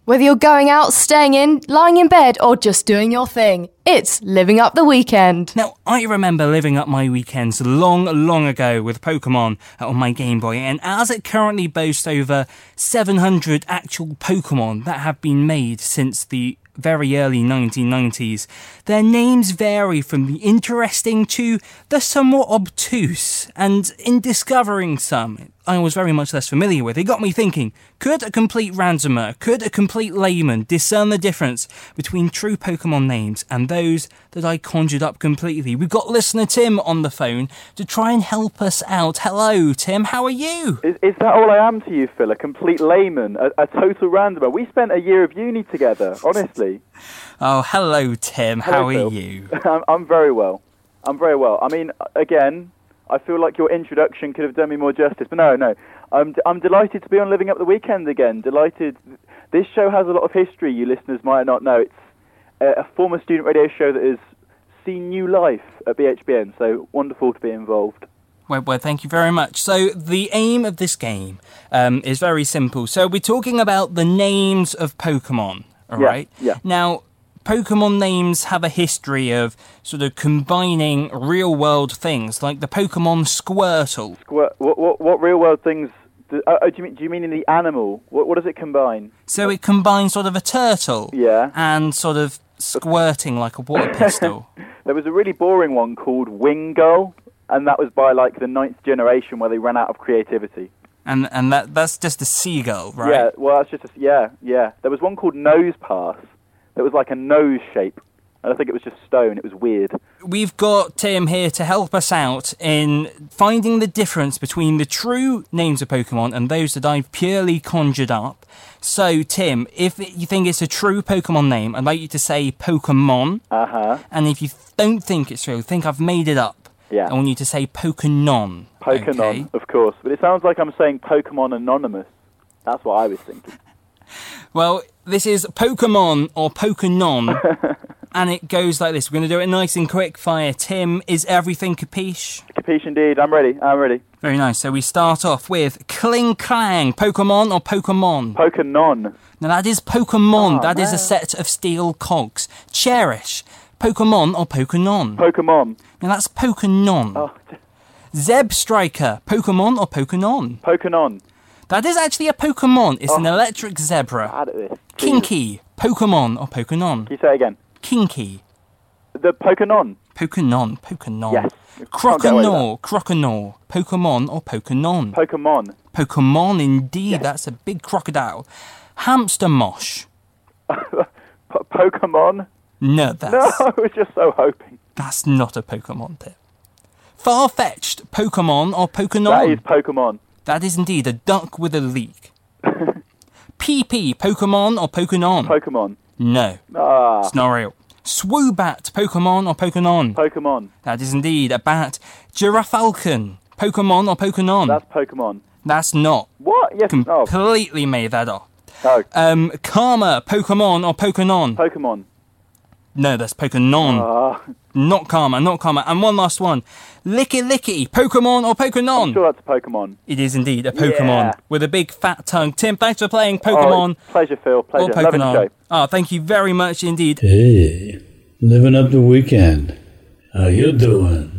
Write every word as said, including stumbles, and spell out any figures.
Whether you're going out, staying in, lying in bed, or just doing your thing, it's Living Up the Weekend. Now, I remember living up my weekends long, long ago with Pokemon on my Game Boy, and as it currently boasts over seven hundred actual Pokemon that have been made since the very early nineteen nineties, their names vary from the interesting to the somewhat obtuse, and in discovering some I was very much less familiar with, it got me thinking, could a complete randomer, could a complete layman discern the difference between true Pokemon names and those that I conjured up completely? We've got listener Tim on the phone to try and help us out. Hello, Tim, how are you? Is, is that all I am to you, Phil? A complete layman? A, a total randomer? We spent a year of uni together, honestly. Oh, hello, Tim. Hello, how Phil. are you? I'm, I'm very well. I'm very well. I mean, again, I feel like your introduction could have done me more justice, but no, no. I'm, d- I'm delighted to be on Living Up the Weekend again. Delighted. This show has a lot of history you listeners might not know. It's a, a former student radio show that has seen new life at B H B N, so wonderful to be involved. Well, well, thank you very much. So the aim of this game um, is very simple. So we're talking about the names of Pokemon, all Yeah, right? yeah. Now, Pokemon names have a history of sort of combining real-world things, like the Pokemon Squirtle. What, what, what, what real-world things... Do, uh, do, you mean, do you mean in the animal? What, what does it combine? So it combines sort of a turtle Yeah. and sort of squirting like a water pistol. There was a really boring one called Wingull, and that was by, like, the ninth generation where they ran out of creativity. And and that that's just a seagull, right? Yeah, well, that's just... A, yeah, yeah. There was one called Nose Pass. It was like a nose shape. And I think it was just stone. It was weird. We've got Tim here to help us out in finding the difference between the true names of Pokemon and those that I've purely conjured up. So, Tim, if you think it's a true Pokemon name, I'd like you to say Pokemon. Uh-huh. And if you don't think it's real, think I've made it up, Yeah. I want you to say Pokenon. Pokenon, Okay? of course. But it sounds like I'm saying Pokemon Anonymous. That's what I was thinking. Well, this is Pokemon or Pokenon, and it goes like this. We're going to do it nice and quick fire. Tim, is everything capiche? Capiche indeed. I'm ready. I'm ready. Very nice. So we start off with Kling Clang, Pokemon or Pokemon? Pokenon. Now that is Pokemon. Oh, that is a man. set of steel cogs. Cherish, Pokemon or Pokenon? Pokemon. Now that's Pokenon. Oh, Zeb Striker, Pokemon or Pokenon? Pokenon. That is actually a Pokemon. It's an Oh. electric zebra. Bad at this. Kinky, Pokemon or Pokenon? Can you say it again? Kinky. The Pokenon. Pokenon, Pokenon. Yes. Can't get away Croconaw, Croconaw, Pokemon or Pokenon? Pokemon. Pokemon indeed, Yes. that's a big crocodile. Hamster Mosh. P- Pokemon. No, that's, No, I was just so hoping. that's not a Pokemon tip. Far-fetched, Pokemon or Pokenon? That is Pokemon. That is indeed a duck with a leak. P P, Pokemon or Pokenon? Pokemon. No, Ah, it's not real. Swoobat, Pokemon or Pokenon? Pokemon. That is indeed a bat. Girafalcon, Pokemon or Pokenon? That's Pokemon. That's not. What? Yes. Oh. Completely made that up. Oh. Um, Karma, Pokemon or Pokenon? Pokemon. No, that's Pokenon. Ah. Not Karma, not Karma. And one last one. Licky Licky, Pokemon or Pokenon? I'm sure that's a Pokemon. It is indeed a Pokemon Yeah. with a big fat tongue. Tim, thanks for playing Pokemon Oh, pleasure, Phil. or Pleasure. Loving the Pokenon. show. Oh, thank you very much indeed. Hey, living up the weekend. How you doing?